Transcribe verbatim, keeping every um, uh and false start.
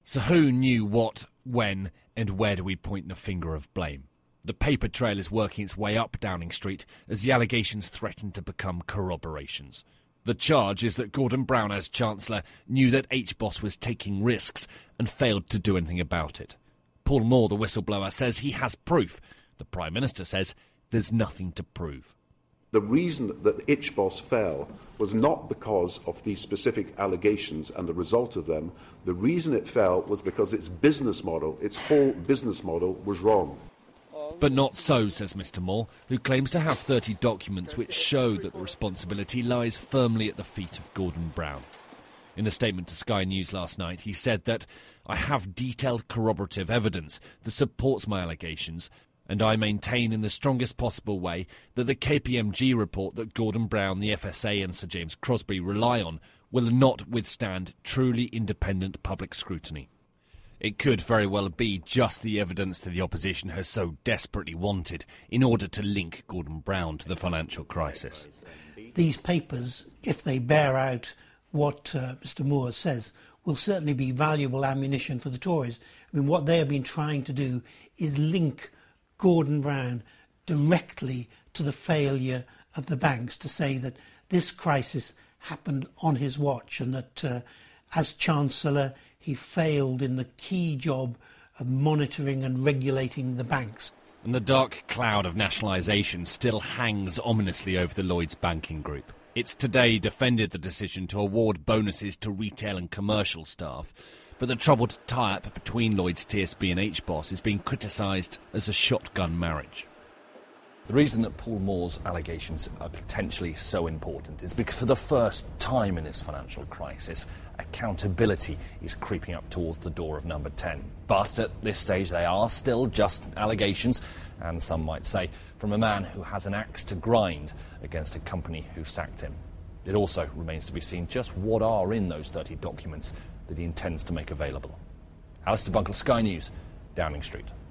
So who knew what, when, and where do we point the finger of blame? The paper trail is working its way up Downing Street as the allegations threaten to become corroborations. The charge is that Gordon Brown, as Chancellor, knew that H B O S was taking risks and failed to do anything about it. Paul Moore, the whistleblower, says he has proof. The Prime Minister says there's nothing to prove. The reason that H B O S fell was not because of these specific allegations and the result of them. The reason it fell was because its business model, its whole business model, was wrong. But not so, says Mr Moore, who claims to have thirty documents which show that the responsibility lies firmly at the feet of Gordon Brown. In a statement to Sky News last night, he said that I have detailed corroborative evidence that supports my allegations, and I maintain in the strongest possible way that the K P M G report that Gordon Brown, the F S A and Sir James Crosby rely on will not withstand truly independent public scrutiny. It could very well be just the evidence that the opposition has so desperately wanted in order to link Gordon Brown to the financial crisis. These papers, if they bear out what uh, Mr Moore says, will certainly be valuable ammunition for the Tories. I mean, what they have been trying to do is link Gordon Brown directly to the failure of the banks, to say that this crisis happened on his watch and that uh, as Chancellor he failed in the key job of monitoring and regulating the banks. And the dark cloud of nationalisation still hangs ominously over the Lloyds banking group. It's today defended the decision to award bonuses to retail and commercial staff, but the troubled tie-up between Lloyds T S B and H B O S is being criticised as a shotgun marriage. The reason that Paul Moore's allegations are potentially so important is because for the first time in this financial crisis, accountability is creeping up towards the door of number ten. But at this stage they are still just allegations, and some might say from a man who has an axe to grind against a company who sacked him. It also remains to be seen just what are in those thirty documents that he intends to make available. Alistair Bunkle, Sky News, Downing Street.